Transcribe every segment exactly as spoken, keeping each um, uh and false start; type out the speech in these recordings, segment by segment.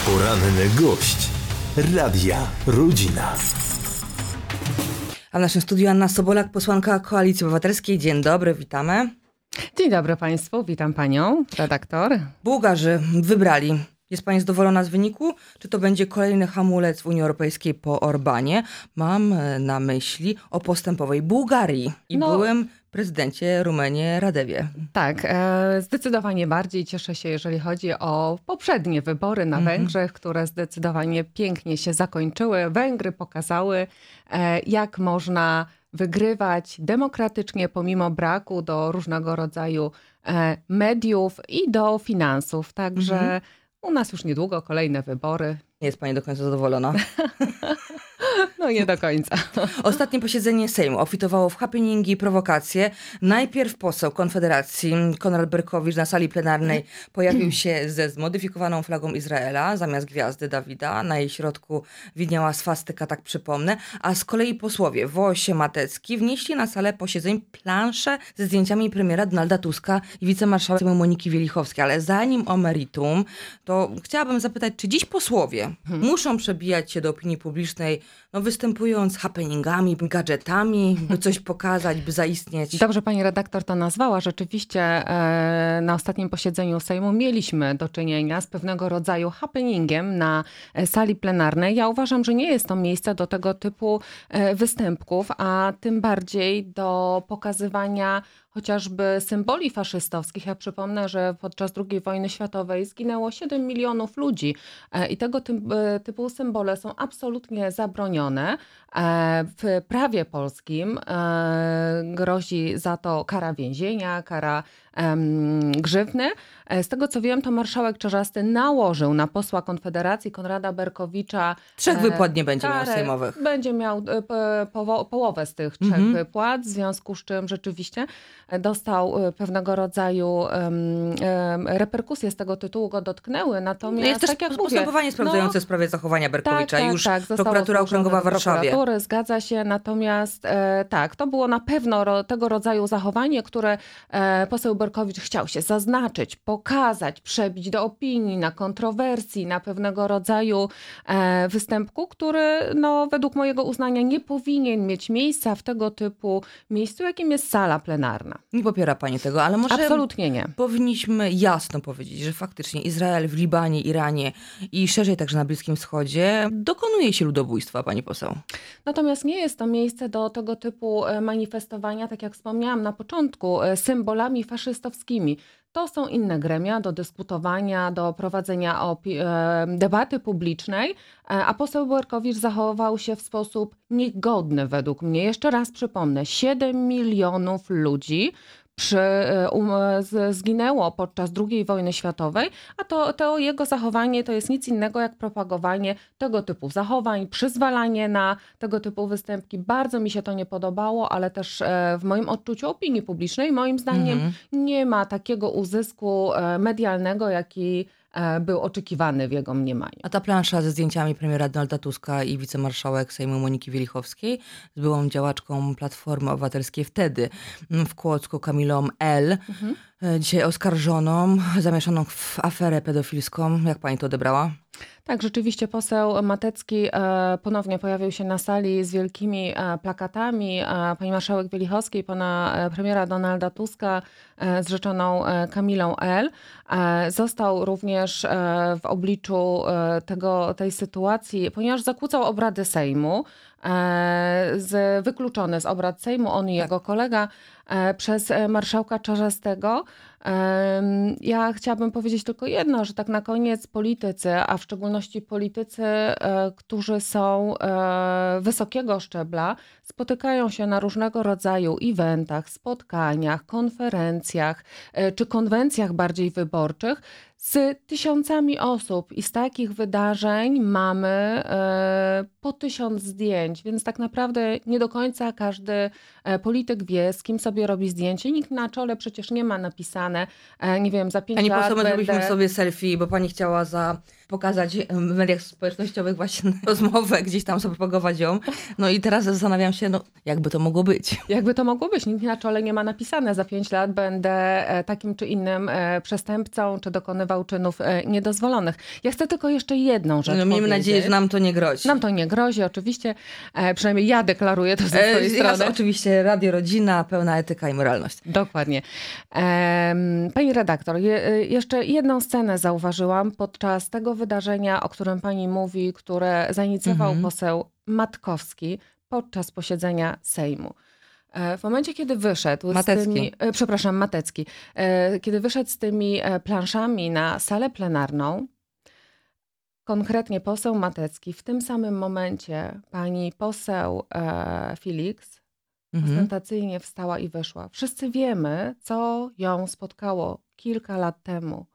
Poranny gość Radia Rodzina. A w naszym studiu Anna Sobolak, posłanka Koalicji Obywatelskiej. Dzień dobry, witamy. Dzień dobry Państwu, witam Panią, redaktor. Bułgarzy wybrali. Jest Pani zadowolona z wyniku? Czy to będzie kolejny hamulec w Unii Europejskiej po Orbanie? Mam na myśli o postępowej Bułgarii i no. byłym prezydencie Rumenii Radewie. Tak, e, zdecydowanie bardziej cieszę się, jeżeli chodzi o poprzednie wybory na mm-hmm. Węgrzech, które zdecydowanie pięknie się zakończyły. Węgry pokazały, e, jak można wygrywać demokratycznie pomimo braku do różnego rodzaju e, mediów i do finansów. Także mm-hmm. u nas już niedługo kolejne wybory. Nie jest Pani do końca zadowolona? No nie do końca. Ostatnie posiedzenie Sejmu obfitowało w happeningi i prowokacje. Najpierw poseł Konfederacji Konrad Berkowicz na sali plenarnej pojawił się ze zmodyfikowaną flagą Izraela zamiast gwiazdy Dawida. Na jej środku widniała swastyka, tak przypomnę. A z kolei posłowie Wosie Matecki wnieśli na salę posiedzeń planszę ze zdjęciami premiera Donalda Tuska i wicemarszałek Moniki Wielichowskiej. Ale zanim o meritum, to chciałabym zapytać, czy dziś posłowie hmm. muszą przebijać się do opinii publicznej, no występując happeningami, gadżetami, by coś pokazać, by zaistnieć. Dobrze pani redaktor to nazwała. Rzeczywiście e, na ostatnim posiedzeniu Sejmu mieliśmy do czynienia z pewnego rodzaju happeningiem na sali plenarnej. Ja uważam, że nie jest to miejsce do tego typu e, występków, a tym bardziej do pokazywania chociażby symboli faszystowskich. Ja przypomnę, że podczas drugiej wojny światowej zginęło siedem milionów ludzi i tego typu symbole są absolutnie zabronione. W prawie polskim grozi za to kara więzienia, kara grzywny. Z tego co wiem, to marszałek Czarzasty nałożył na posła Konfederacji Konrada Berkowicza Trzech wypłat nie będzie miał sejmowych. Będzie miał powo- połowę z tych trzech mhm. wypłat, w związku z czym rzeczywiście dostał pewnego rodzaju um, um, reperkusje z tego tytułu, go dotknęły. Natomiast jest też tak jak postępowanie mówię, sprawdzające no, w sprawie zachowania Berkowicza. Tak, Już tak, prokuratura okręgowa w Warszawie. Zgadza się, natomiast e, tak, to było na pewno ro, tego rodzaju zachowanie, które e, poseł Berkowicz chciał się zaznaczyć, pokazać, przebić do opinii, na kontrowersji, na pewnego rodzaju e, występku, który no, według mojego uznania nie powinien mieć miejsca w tego typu miejscu, jakim jest sala plenarna. Nie popiera pani tego, ale może absolutnie nie. Powinniśmy jasno powiedzieć, że faktycznie Izrael w Libanie, Iranie i szerzej także na Bliskim Wschodzie dokonuje się ludobójstwa, pani poseł. Natomiast nie jest to miejsce do tego typu manifestowania, tak jak wspomniałam na początku, symbolami faszystowskimi. To są inne gremia do dyskutowania, do prowadzenia opi- debaty publicznej, a poseł Berkowicz zachował się w sposób niegodny według mnie. Jeszcze raz przypomnę, siedem milionów ludzi Przy, um, z, zginęło podczas drugiej wojny światowej, a to, to jego zachowanie to jest nic innego jak propagowanie tego typu zachowań, przyzwalanie na tego typu występki. Bardzo mi się to nie podobało, ale też e, w moim odczuciu opinii publicznej, moim zdaniem mm-hmm. nie ma takiego uzysku e, medialnego, jaki był oczekiwany w jego mniemaniu. A ta plansza ze zdjęciami premiera Donalda Tuska i wicemarszałek Sejmu Moniki Wielichowskiej z byłą działaczką Platformy Obywatelskiej wtedy w Kłodzku, Kamilą L., mhm. dzisiaj oskarżoną, zamieszaną w aferę pedofilską. Jak pani to odebrała? Tak, rzeczywiście poseł Matecki e, ponownie pojawił się na sali z wielkimi e, plakatami e, pani marszałek Wielichowskiej, pana e, premiera Donalda Tuska e, z rzeczoną e, Kamilą L. E, został również e, w obliczu e, tego, tej sytuacji, ponieważ zakłócał obrady Sejmu, e, z, wykluczony z obrad Sejmu, on i jego kolega, e, przez marszałka Czarzastego. Ja chciałabym powiedzieć tylko jedno, że tak na koniec politycy, a w szczególności politycy, którzy są wysokiego szczebla, spotykają się na różnego rodzaju eventach, spotkaniach, konferencjach czy konwencjach bardziej wyborczych z tysiącami osób i z takich wydarzeń mamy e, po tysiąc zdjęć, więc tak naprawdę nie do końca każdy polityk wie, z kim sobie robi zdjęcie. Nikt na czole przecież nie ma napisane, e, nie wiem, za pięć Pani lat poseł, my będę... zrobiliśmy sobie selfie, bo pani chciała za pokazać w mediach społecznościowych właśnie rozmowę, gdzieś tam sobie propagować ją. No i teraz zastanawiam się, no jakby to mogło być. Jakby to mogło być? Nikt na czole nie ma napisane, za pięć lat będę e, takim czy innym e, przestępcą, czy dokonywał czynów e, niedozwolonych. Ja chcę tylko jeszcze jedną rzecz No, miejmy powiedzieć. nadzieję, że nam to nie grozi. Nam to nie grozi, oczywiście. E, przynajmniej ja deklaruję to ze E, swojej ja strony. oczywiście Radio Rodzina, pełna etyka i moralność. Dokładnie. Em, Pani redaktor, je, jeszcze jedną scenę zauważyłam podczas tego wydarzenia, o którym pani mówi, które zainicjował Mhm. poseł Matkowski podczas posiedzenia Sejmu. E, W momencie, kiedy wyszedł Matecki. z tymi, e, przepraszam, Matecki, e, kiedy wyszedł z tymi e, planszami na salę plenarną, konkretnie poseł Matecki, w tym samym momencie pani poseł e, Felix Mhm. ostentacyjnie wstała i wyszła. Wszyscy wiemy, co ją spotkało kilka lat temu.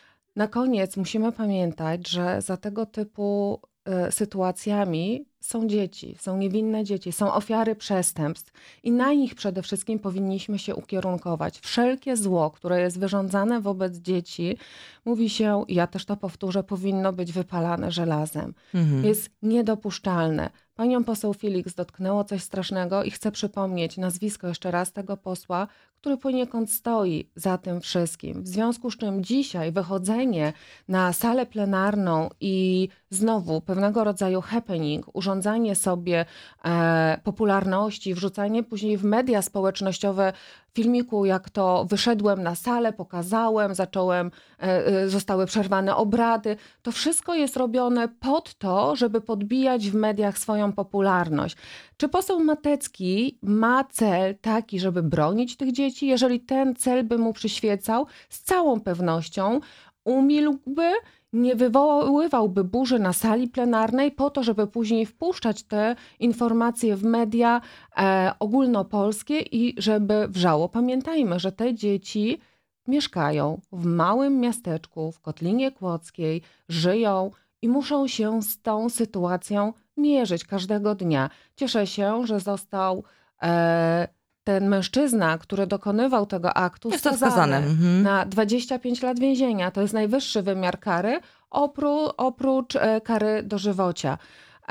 Na koniec musimy pamiętać, że za tego typu y, sytuacjami są dzieci, są niewinne dzieci, są ofiary przestępstw i na nich przede wszystkim powinniśmy się ukierunkować. Wszelkie zło, które jest wyrządzane wobec dzieci, mówi się, ja też to powtórzę, powinno być wypalane żelazem. Mhm. Jest niedopuszczalne. Panią poseł Felix dotknęło coś strasznego i chcę przypomnieć nazwisko jeszcze raz tego posła, który poniekąd stoi za tym wszystkim. W związku z czym dzisiaj wychodzenie na salę plenarną i znowu pewnego rodzaju happening, urządzanie sobie e, popularności, wrzucanie później w media społecznościowe filmiku, jak to wyszedłem na salę, pokazałem, zacząłem, e, e, zostały przerwane obrady. To wszystko jest robione pod to, żeby podbijać w mediach swoją popularność. Czy poseł Matecki ma cel taki, żeby bronić tych dzieci? Jeżeli ten cel by mu przyświecał, z całą pewnością umilkłby, nie wywoływałby burzy na sali plenarnej po to, żeby później wpuszczać te informacje w media e, ogólnopolskie i żeby wrzało. Pamiętajmy, że te dzieci mieszkają w małym miasteczku, w Kotlinie Kłodzkiej, żyją i muszą się z tą sytuacją mierzyć każdego dnia. Cieszę się, że został e, ten mężczyzna, który dokonywał tego aktu, Jest to skazany skazane. Mhm. na dwadzieścia pięć lat więzienia. To jest najwyższy wymiar kary, opró- oprócz e, kary dożywocia.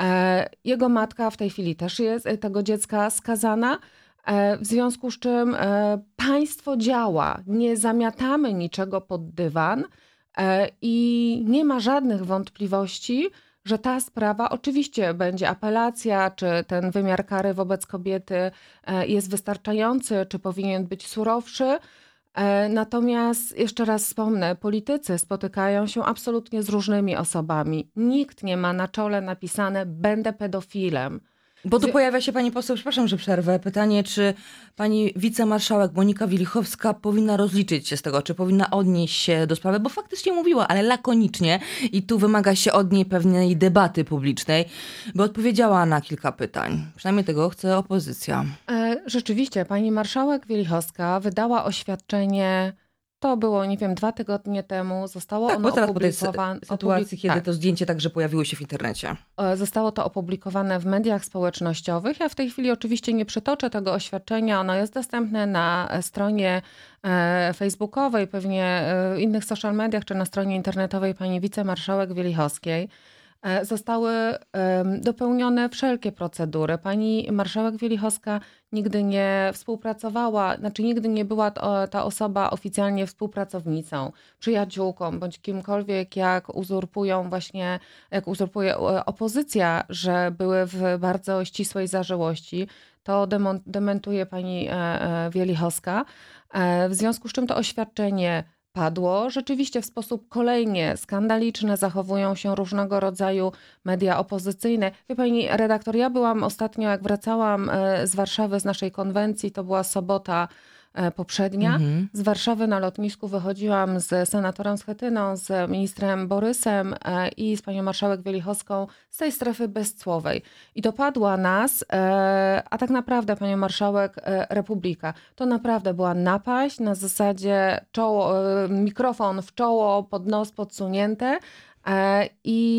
E, Jego matka w tej chwili też jest e, tego dziecka skazana. E, W związku z czym e, państwo działa, nie zamiatamy niczego pod dywan e, i nie ma żadnych wątpliwości, że ta sprawa, oczywiście będzie apelacja, czy ten wymiar kary wobec kobiety e, jest wystarczający, czy powinien być surowszy. E, Natomiast jeszcze raz wspomnę, politycy spotykają się absolutnie z różnymi osobami. Nikt nie ma na czole napisane będę pedofilem. Bo tu Zwie- pojawia się pani poseł, przepraszam, że przerwę, pytanie, czy pani wicemarszałek Monika Wielichowska powinna rozliczyć się z tego, czy powinna odnieść się do sprawy, bo faktycznie mówiła, ale lakonicznie i tu wymaga się od niej pewnej debaty publicznej, by odpowiedziała na kilka pytań. Przynajmniej tego chce opozycja. E, Rzeczywiście, pani marszałek Wielichowska wydała oświadczenie, to było, nie wiem, dwa tygodnie temu, zostało Tak, ono bo teraz po tej sy- opublikowane. sytuacji, kiedy tak. to zdjęcie także pojawiło się w internecie. E, Zostało to opublikowane w mediach społecznościowych. Ja w tej chwili oczywiście nie przytoczę tego oświadczenia. Ono jest dostępne na e, stronie e, facebookowej, pewnie e, innych social mediach, czy na stronie internetowej pani wicemarszałek Wielichowskiej. E, Zostały em, dopełnione wszelkie procedury. Pani marszałek Wielichowska nigdy nie współpracowała, znaczy nigdy nie była to, ta osoba oficjalnie współpracownicą, przyjaciółką, bądź kimkolwiek, jak uzurpują właśnie, jak uzurpuje e, opozycja, że były w bardzo ścisłej zażyłości. To demon- dementuje pani e, e, Wielichowska. E, W związku z czym to oświadczenie padło. Rzeczywiście w sposób kolejnie skandaliczny zachowują się różnego rodzaju media opozycyjne. Wie pani redaktor, ja byłam ostatnio, jak wracałam e, z Warszawy, z naszej konwencji, to była sobota e, poprzednia. Mhm. Z Warszawy na lotnisku wychodziłam z senatorem Schetyną, z ministrem Borysem e, i z panią marszałek Wielichowską z tej strefy bezcłowej. I dopadła nas, e, a tak naprawdę panią marszałek e, Republika. To naprawdę była napaść na zasadzie czoło, e, mikrofon w czoło, pod nos podsunięte. E,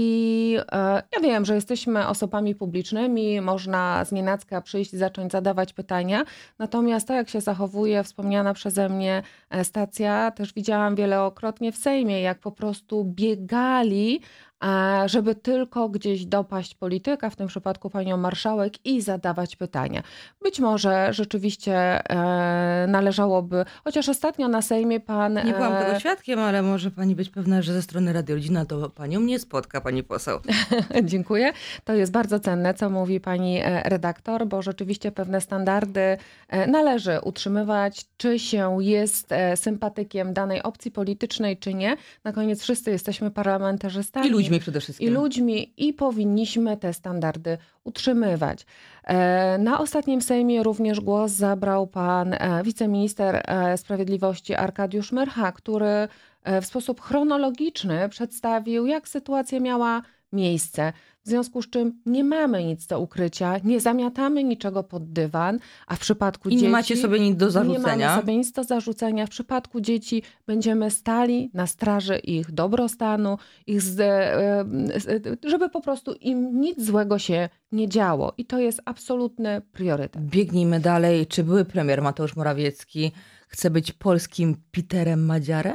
I e, ja wiem, że jesteśmy osobami publicznymi, można znienacka przyjść i zacząć zadawać pytania, natomiast to, jak się zachowuje wspomniana przeze mnie e, stacja, też widziałam wielokrotnie w Sejmie, jak po prostu biegali, żeby tylko gdzieś dopaść polityka, w tym przypadku panią marszałek, i zadawać pytania. Być może rzeczywiście należałoby, chociaż ostatnio na Sejmie pan... Nie byłam tego świadkiem, ale może pani być pewna, że ze strony Radia Rodzina to panią nie spotka, pani poseł. Dziękuję. To jest bardzo cenne, co mówi pani redaktor, bo rzeczywiście pewne standardy należy utrzymywać, czy się jest sympatykiem danej opcji politycznej, czy nie. Na koniec wszyscy jesteśmy parlamentarzystami. I ludźmi przede wszystkim. I ludźmi i powinniśmy te standardy utrzymywać. Na ostatnim Sejmie również głos zabrał pan wiceminister sprawiedliwości Arkadiusz Myrcha, który w sposób chronologiczny przedstawił, jak sytuacja miała miejsce. W związku z czym nie mamy nic do ukrycia, nie zamiatamy niczego pod dywan, a w przypadku I nie dzieci... macie sobie nic do zarzucenia. Nie mamy sobie nic do zarzucenia. W przypadku dzieci będziemy stali na straży ich dobrostanu, ich z, żeby po prostu im nic złego się nie działo. I to jest absolutny priorytet. Biegnijmy dalej. Czy były premier Mateusz Morawiecki chce być polskim Peterem Madziarem?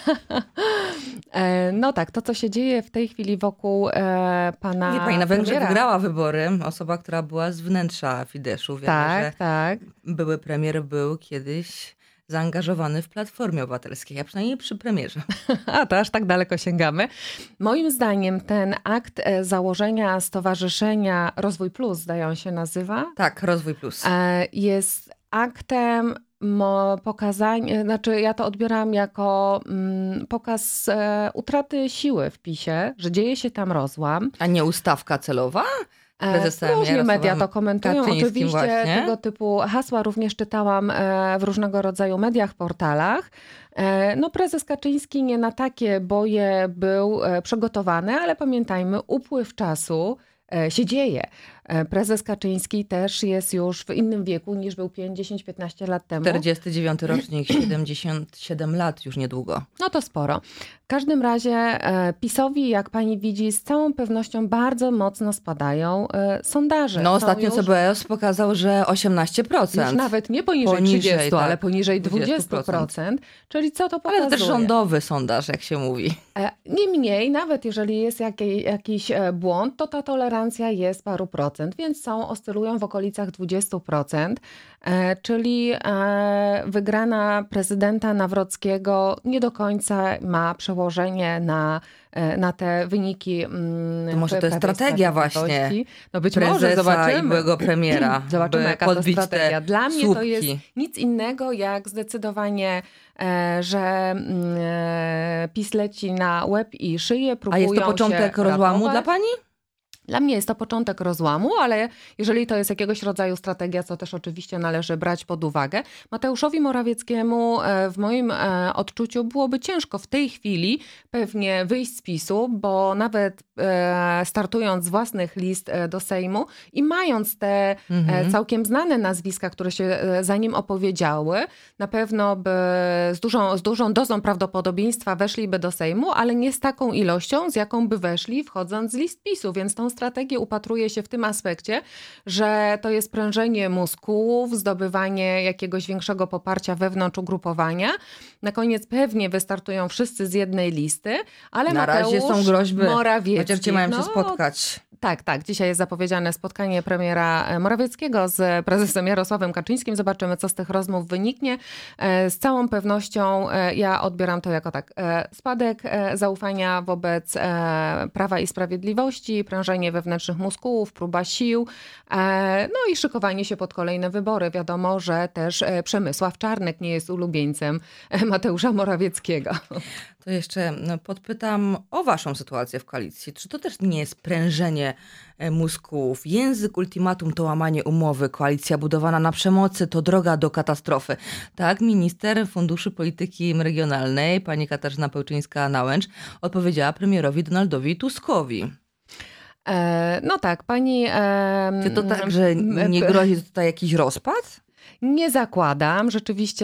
No tak, to co się dzieje w tej chwili wokół e, pana Nie, pani na Węgrzech premiera. wygrała wybory. Osoba, która była z wnętrza Fideszu. Wiemy, Tak, że tak. były premier był kiedyś zaangażowany w Platformie Obywatelskiej, a przynajmniej przy premierze. A to aż tak daleko sięgamy. Moim zdaniem ten akt e, założenia Stowarzyszenia Rozwój Plus, zdaje on się nazywa, Tak, Rozwój Plus. e, jest aktem mo, pokazania, znaczy ja to odbieram jako mm, pokaz e, utraty siły w PiSie, że dzieje się tam rozłam. A nie ustawka celowa? E, Prezesem Różnie Jarosławem media to komentują. Kaczyńskim Oczywiście właśnie. tego typu hasła również czytałam e, w różnego rodzaju mediach, portalach. E, No prezes Kaczyński nie na takie boje był e, przygotowany, ale pamiętajmy, upływ czasu e, się dzieje. E, Prezes Kaczyński też jest już w innym wieku niż był pięć, dziesięć, piętnaście lat temu. czterdziesty dziewiąty rocznik, siedemdziesiąt siedem lat już niedługo. No to sporo. W każdym razie e, PiS-owi, jak pani widzi, z całą pewnością bardzo mocno spadają e, sondaże. No Są ostatnio już- C B S pokazał, że osiemnaście procent. Już nawet nie poniżej, Poniżej, trzydziestu, tak, ale poniżej dwadzieścia dwudziestu procent. Czyli co to pokazuje? Ale też rządowy sondaż, jak się mówi. E, Niemniej, nawet jeżeli jest jakiej, jakiś e, błąd, to ta tolerancja jest paru procent, więc są, oscylują w okolicach dwudziestu procent, e, czyli e, wygrana prezydenta Nawrockiego nie do końca ma przełożenie na, e, na te wyniki. mm, To może w to jest Prawie i strategia Sprawiedliwości. właśnie No być może, Prezesa i zobaczymy. byłego premiera. Zobaczymy, by jaka to podbić te strategia. Dla mnie to słupki. jest nic innego jak zdecydowanie, e, że mm, e, PiS leci na łeb i szyję, A próbują jest to początek się rozłamu ratować. dla pani? Dla mnie jest to początek rozłamu, ale jeżeli to jest jakiegoś rodzaju strategia, co też oczywiście należy brać pod uwagę, Mateuszowi Morawieckiemu e, w moim e, odczuciu byłoby ciężko w tej chwili pewnie wyjść z PiSu, bo nawet e, startując z własnych list e, do Sejmu i mając te Mhm. e, całkiem znane nazwiska, które się e, za nim opowiedziały, na pewno by z dużą, z dużą dozą prawdopodobieństwa weszliby do Sejmu, ale nie z taką ilością, z jaką by weszli wchodząc z list PiSu, więc tą strategię upatruje się w tym aspekcie, że to jest prężenie muskułów, zdobywanie jakiegoś większego poparcia wewnątrz ugrupowania. Na koniec pewnie wystartują wszyscy z jednej listy, ale Na Mateusz razie są groźby. Morawiecki... Chociaż ci mają się no, spotkać. Tak, tak. Dzisiaj jest zapowiedziane spotkanie premiera Morawieckiego z prezesem Jarosławem Kaczyńskim. Zobaczymy, co z tych rozmów wyniknie. Z całą pewnością ja odbieram to jako tak spadek zaufania wobec Prawa i Sprawiedliwości, prężenie wewnętrznych muskułów, próba sił, no i szykowanie się pod kolejne wybory. Wiadomo, że też Przemysław Czarnek nie jest ulubieńcem Mateusza Morawieckiego. To jeszcze no, podpytam o waszą sytuację w koalicji. Czy to też nie jest prężenie e, mózgów? Język ultimatum to łamanie umowy. Koalicja budowana na przemocy to droga do katastrofy. Tak, minister Funduszy Polityki Regionalnej, pani Katarzyna Pełczyńska-Nałęcz, odpowiedziała premierowi Donaldowi Tuskowi. E, no tak, pani... E, Czy to tak, że nie grozi tutaj jakiś rozpad? Nie zakładam. Rzeczywiście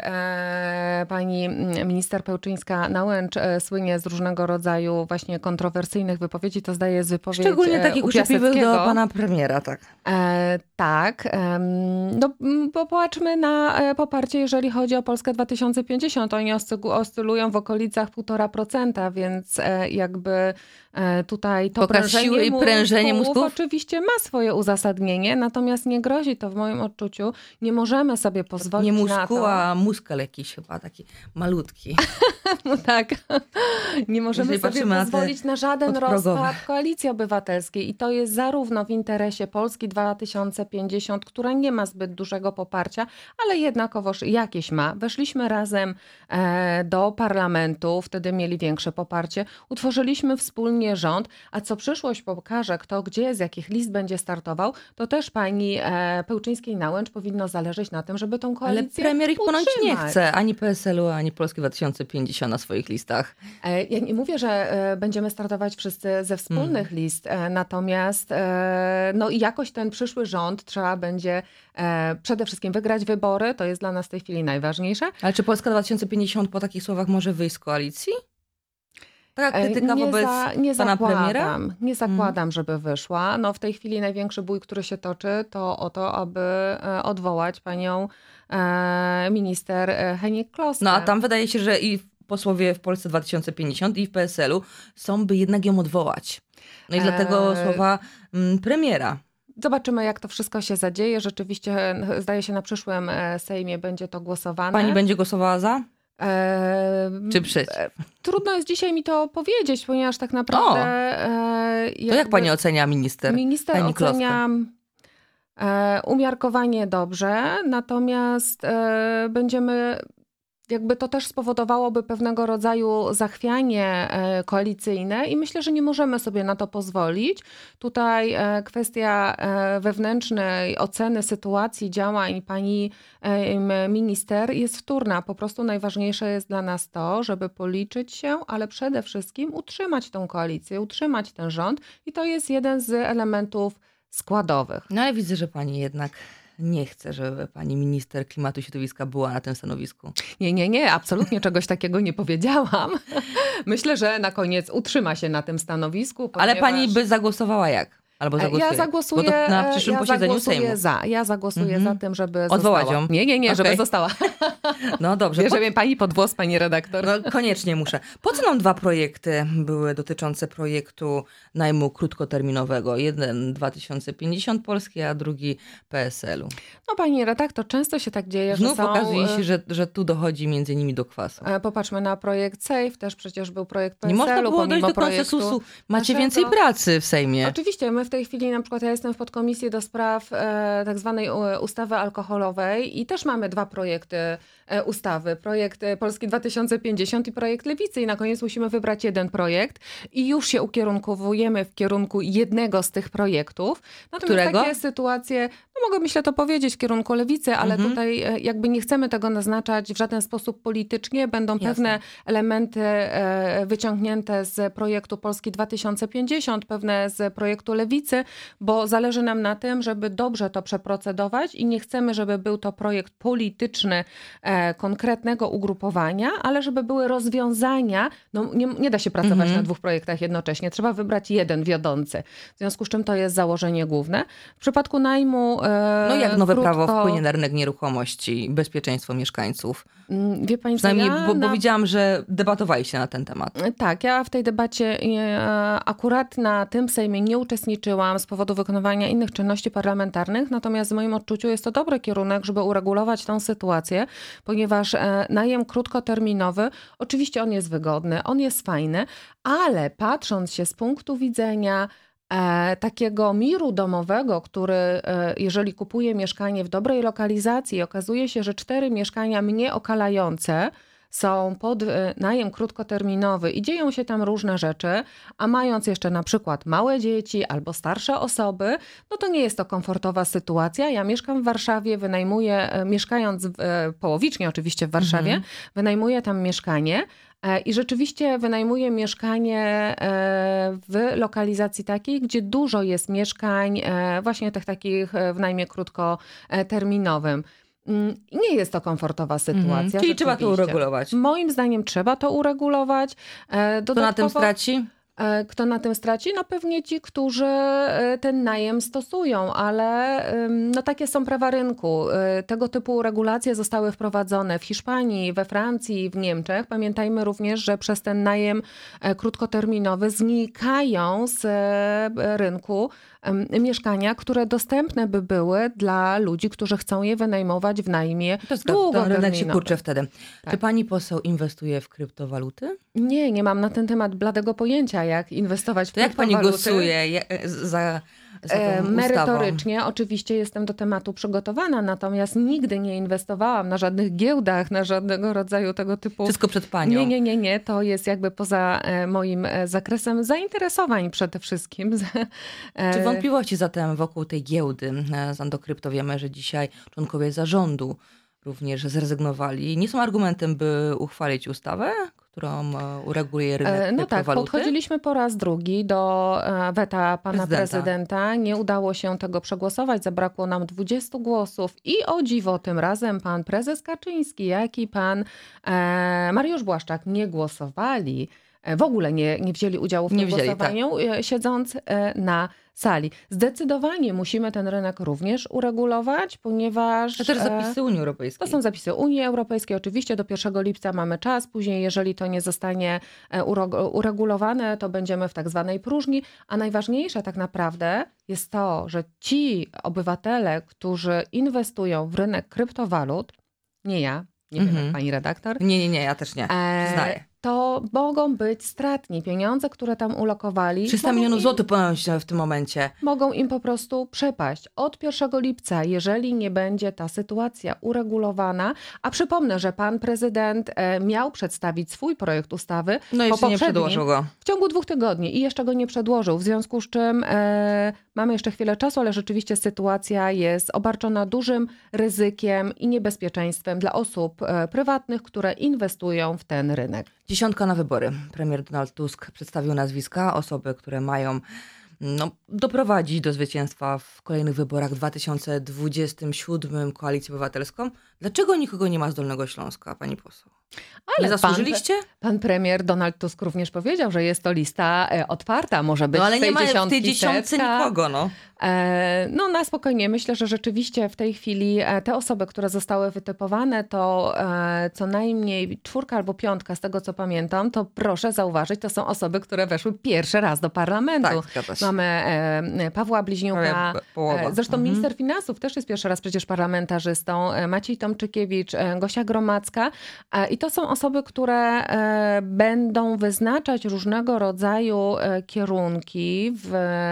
e, pani minister Pełczyńska-Nałęcz e, słynie z różnego rodzaju właśnie kontrowersyjnych wypowiedzi. To zdaje z wypowiedzi Szczególnie e, takich u uczciwych do Piaseckiego. pana premiera, tak. E, tak. em, No, m, popatrzmy na e, poparcie, jeżeli chodzi o Polskę dwa tysiące pięćdziesiąt. Oni oscygu- oscylują w okolicach półtora procenta, więc e, jakby e, tutaj to Pokaz prężenie, siły i mu- prężenie mózgów mózgów? oczywiście ma swoje uzasadnienie, natomiast nie grozi to w moim odczuciu. Nie możemy sobie pozwolić Nie na muskuł, to. a muskel jakiś chyba taki malutki. No tak. Nie możemy Jeżeli sobie patrzymy na te pozwolić na żaden podprogowe. rozpad Koalicji Obywatelskiej. I to jest zarówno w interesie Polski dwa tysiące pięćdziesiąt, która nie ma zbyt dużego poparcia, ale jednakowoż jakieś ma. Weszliśmy razem e, do parlamentu, wtedy mieli większe poparcie. Utworzyliśmy wspólnie rząd, a co przyszłość pokaże, kto gdzie, z jakich list będzie startował, to też pani e, Pełczyńskiej-Nałęcz powinno zależeć na tym, żeby tą Ale koalicję premier ich ponoć nie utrzymać. chce. Ani P S L-u, ani Polski dwa tysiące pięćdziesiąt na swoich listach. E, Ja nie mówię, że e, będziemy startować wszyscy ze wspólnych list, e, natomiast e, no i jakoś ten przyszły rząd trzeba będzie e, przede wszystkim wygrać wybory, to jest dla nas w tej chwili najważniejsze. Ale czy Polska dwa tysiące pięćdziesiąt po takich słowach może wyjść z koalicji? Taka E, krytyka nie wobec za, nie pana premiera? zakładam, nie zakładam, żeby wyszła. No w tej chwili największy bój, który się toczy, to o to, aby e, odwołać panią e, minister e, Hennig-Kloskę. No a tam wydaje się, że i posłowie w Polsce dwa tysiące pięćdziesiąt i w P S L-u są, by jednak ją odwołać. No i dlatego E, słowa mm, premiera. Zobaczymy, jak to wszystko się zadzieje. Rzeczywiście, e, zdaje się, na przyszłym e, Sejmie będzie to głosowane. Pani będzie głosowała za? E, Czy przeciw? Trudno jest dzisiaj mi to powiedzieć, ponieważ tak naprawdę... E, To jak jakby pani ocenia minister? Minister Hennig-Kloskę? oceniam e, umiarkowanie dobrze, natomiast e, będziemy... Jakby to też spowodowałoby pewnego rodzaju zachwianie e, koalicyjne i myślę, że nie możemy sobie na to pozwolić. Tutaj e, kwestia e, wewnętrznej oceny sytuacji, działań pani e, m, minister jest wtórna. Po prostu najważniejsze jest dla nas to, żeby policzyć się, ale przede wszystkim utrzymać tą koalicję, utrzymać ten rząd i to jest jeden z elementów składowych. No ale widzę, że pani jednak nie chce, żeby pani minister klimatu i środowiska była na tym stanowisku. Nie, nie, nie, absolutnie czegoś takiego nie powiedziałam. Myślę, że na koniec utrzyma się na tym stanowisku. Ale pani ponieważ- by zagłosowała jak? Albo zagłosuje? Ja zagłosuję, Bo to na przyszłym ja posiedzeniu zagłosuję Sejmu. za. Ja zagłosuję Mhm. za tym, żeby Odwołać została. ją. Nie, nie, nie, żeby Okej. została. No dobrze. Bierze Po, mnie pani pod włos, pani redaktor. no koniecznie muszę. Po co nam dwa projekty były dotyczące projektu najmu krótkoterminowego? Jeden dwa tysiące pięćdziesiąt Polski, a drugi P S L-u. No pani redaktor, często się tak dzieje, Znów że są... okazuje się, że, że tu dochodzi między nimi do kwasu. e, Popatrzmy na projekt SAFE, też przecież był projekt P Nie S można L-u, było dojść pomimo do projektu konsensusu. Macie naszego. więcej pracy w Sejmie. Oczywiście, my w tej chwili, na przykład ja jestem w podkomisji do spraw e, tak zwanej e, ustawy alkoholowej i też mamy dwa projekty e, ustawy. Projekt e, Polski dwa tysiące pięćdziesiąt i projekt Lewicy i na koniec musimy wybrać jeden projekt i już się ukierunkowujemy w kierunku jednego z tych projektów. Natomiast Którego? takie sytuacje, no mogę myślę to powiedzieć w kierunku Lewicy, ale Mhm. tutaj e, jakby nie chcemy tego naznaczać w żaden sposób politycznie. Będą Jasne. pewne elementy e, wyciągnięte z projektu Polski dwa tysiące pięćdziesiąt, pewne z projektu Lewicy, bo zależy nam na tym, żeby dobrze to przeprocedować i nie chcemy, żeby był to projekt polityczny e, konkretnego ugrupowania, ale żeby były rozwiązania. No, nie, nie da się pracować Mhm. na dwóch projektach jednocześnie. Trzeba wybrać jeden wiodący. W związku z czym to jest założenie główne. W przypadku najmu e, No jak nowe krótko, prawo wpłynie na rynek nieruchomości i bezpieczeństwo mieszkańców? Mm, Wie pani co, Przynajmniej, ja bo, bo na- widziałam, że debatowaliście na ten temat. Tak, ja w tej debacie e, akurat na tym Sejmie nie uczestniczyłam z powodu wykonywania innych czynności parlamentarnych, natomiast w moim odczuciu jest to dobry kierunek, żeby uregulować tą sytuację, ponieważ e, najem krótkoterminowy, oczywiście on jest wygodny, on jest fajny, ale patrząc się z punktu widzenia e, takiego miru domowego, który e, jeżeli kupuje mieszkanie w dobrej lokalizacji, okazuje się, że cztery mieszkania mnie okalające są pod e, najem krótkoterminowy i dzieją się tam różne rzeczy, a mając jeszcze na przykład małe dzieci albo starsze osoby, no to nie jest to komfortowa sytuacja. Ja mieszkam w Warszawie, wynajmuję, e, mieszkając w, e, połowicznie oczywiście w Warszawie, Mhm. wynajmuję tam mieszkanie e, i rzeczywiście wynajmuję mieszkanie e, w lokalizacji takiej, gdzie dużo jest mieszkań e, właśnie tych takich e, w najmie krótkoterminowym. Nie jest to komfortowa sytuacja. Mhm. Czyli trzeba to uregulować. Moim zdaniem trzeba to uregulować. Dodatkowo, kto na tym straci? Kto na tym straci? No pewnie ci, którzy ten najem stosują, ale no takie są prawa rynku. Tego typu regulacje zostały wprowadzone w Hiszpanii, we Francji, w Niemczech. Pamiętajmy również, że przez ten najem krótkoterminowy znikają z rynku mieszkania, które dostępne by były dla ludzi, którzy chcą je wynajmować w najmie długoterminowy. Rynek się kurczy wtedy. Tak. Czy pani poseł inwestuje w kryptowaluty? Nie, nie mam na ten temat bladego pojęcia, jak inwestować w to kryptowaluty. Jak pani głosuje za, za tą Merytorycznie ustawą? Oczywiście jestem do tematu przygotowana, natomiast nigdy nie inwestowałam na żadnych giełdach, na żadnego rodzaju tego typu... Wszystko przed panią. Nie, nie, nie, nie. To jest jakby poza moim zakresem zainteresowań przede wszystkim. Czy wątpliwości zatem wokół tej giełdy z Andokrypto? Wiemy, że dzisiaj członkowie zarządu również zrezygnowali. Nie są argumentem, by uchwalić ustawę, którą ureguluje rynek No tak, kryptowaluty? podchodziliśmy po raz drugi do weta pana prezydenta. prezydenta. Nie udało się tego przegłosować. Zabrakło nam dwudziestu głosów i o dziwo tym razem pan prezes Kaczyński, jak i pan Mariusz Błaszczak nie głosowali. W ogóle nie, nie wzięli udziału w tym głosowaniu, tak. siedząc na sali. Zdecydowanie musimy ten rynek również uregulować, ponieważ... To też zapisy Unii Europejskiej. To są zapisy Unii Europejskiej. Oczywiście do pierwszego lipca mamy czas. Później, jeżeli to nie zostanie uregulowane, to będziemy w tak zwanej próżni. A najważniejsze tak naprawdę jest to, że ci obywatele, którzy inwestują w rynek kryptowalut, nie ja, nie mhm. wiem jak pani redaktor. Nie, nie, nie, ja też nie, przyznaję. To mogą być stratni. Pieniądze, które tam ulokowali... trzysta milionów złotych ponoć w tym momencie. Mogą im po prostu przepaść. Od pierwszego lipca, jeżeli nie będzie ta sytuacja uregulowana, a przypomnę, że pan prezydent miał przedstawić swój projekt ustawy. No jeszcze nie przedłożył go. W ciągu dwóch tygodni i jeszcze go nie przedłożył, w związku z czym e, mamy jeszcze chwilę czasu, ale rzeczywiście sytuacja jest obarczona dużym ryzykiem i niebezpieczeństwem dla osób e, prywatnych, które inwestują w ten rynek. Dziesiątka na wybory. Premier Donald Tusk przedstawił nazwiska, osoby, które mają no, doprowadzić do zwycięstwa w kolejnych wyborach w dwa tysiące dwudziestym siódmym Koalicję Obywatelską. Dlaczego nikogo nie ma z Dolnego Śląska, pani poseł? Ale nie zasłużyliście? Pan, pan premier Donald Tusk również powiedział, że jest to lista e, otwarta, może być no, ale w tej nie ma dziesiątki w tej dziesiątce setka. nikogo, no. E, no na spokojnie. Myślę, że rzeczywiście w tej chwili e, te osoby, które zostały wytypowane, to e, co najmniej czwórka albo piątka, z tego co pamiętam, to proszę zauważyć, to są osoby, które weszły pierwszy raz do parlamentu. Tak, zgadza się. Mamy e, Pawła Bliźniuka, e, zresztą mhm. minister finansów też jest pierwszy raz przecież parlamentarzystą, e, Maciej Tomczykiewicz, e, Gosia Gromacka e, i to są osoby, które e, będą wyznaczać różnego rodzaju e, kierunki w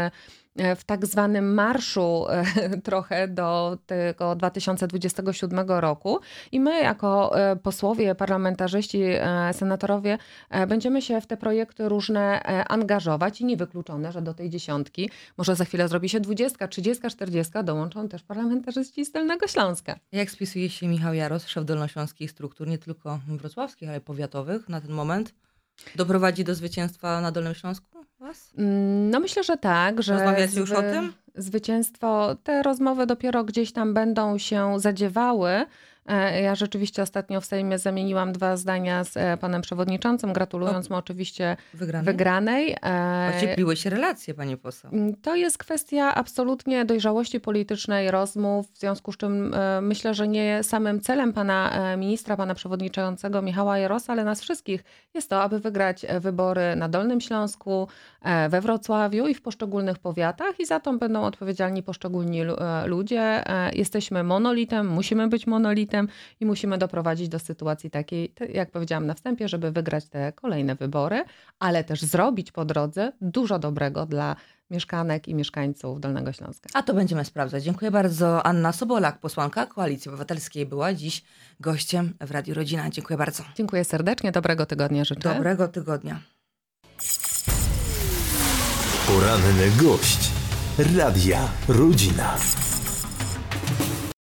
w tak zwanym marszu trochę do tego dwa tysiące dwudziestego siódmego roku i my jako posłowie, parlamentarzyści, senatorowie będziemy się w te projekty różne angażować i niewykluczone, że do tej dziesiątki może za chwilę zrobi się dwudziestka, trzydziestka, czterdziestka, dołączą też parlamentarzyści z Dolnego Śląska. Jak spisuje się Michał Jaros, szef dolnośląskich struktur, nie tylko wrocławskich, ale powiatowych na ten moment? Doprowadzi do zwycięstwa na Dolnym Śląsku was? No myślę, że tak. Że Rozmawiacie już o tym? Zwycięstwo, te rozmowy dopiero gdzieś tam będą się zadziewały. Ja rzeczywiście ostatnio w Sejmie zamieniłam dwa zdania z panem przewodniczącym, gratulując mu oczywiście wygranej. wygranej. Ociepliły się relacje, pani poseł. To jest kwestia absolutnie dojrzałości politycznej, rozmów, w związku z czym myślę, że nie samym celem pana ministra, pana przewodniczącego Michała Jarosa, ale nas wszystkich jest to, aby wygrać wybory na Dolnym Śląsku, we Wrocławiu i w poszczególnych powiatach i za to będą odpowiedzialni poszczególni ludzie. Jesteśmy monolitem, musimy być monolitem i musimy doprowadzić do sytuacji takiej, jak powiedziałam na wstępie, żeby wygrać te kolejne wybory, ale też zrobić po drodze dużo dobrego dla mieszkanek i mieszkańców Dolnego Śląska. A to będziemy sprawdzać. Dziękuję bardzo. Anna Sobolak, posłanka Koalicji Obywatelskiej, była dziś gościem w Radiu Rodzina. Dziękuję bardzo. Dziękuję serdecznie. Dobrego tygodnia życzę. Dobrego tygodnia. Poranny gość Radia Rodzina.